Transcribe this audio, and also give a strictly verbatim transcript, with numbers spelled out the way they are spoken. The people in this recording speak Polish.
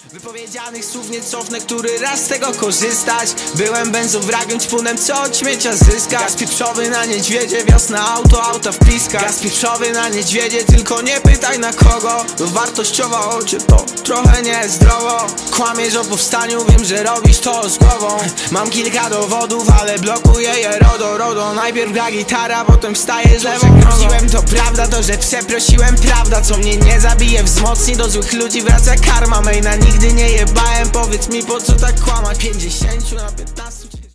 Wypowiedzianych słów nie cofnę, który raz z tego korzystać. Byłem benzowragiem, ćpunem, co od śmiecia zyska. Gaz pieprzowy na niedźwiedzie, wiosna auto, auta w piskach. Gaz pieprzowy na niedźwiedzie, tylko nie pytaj na kogo. To wartościowa oczy, to trochę niezdrowo. Kłamiesz o powstaniu, wiem, że robisz to z głową. Mam kilka dowodów, ale blokuję je rodo, rodo. Najpierw gra gitara, potem wstaję z lewą nogą. To prawda, to, że przeprosiłem, prawda, co mnie nie zabije, wzmocni. Do złych ludzi wraca karma, mej na nigdy nie jebałem. Powiedz mi, po co tak kłamać? Pięćdziesięciu na piętnaście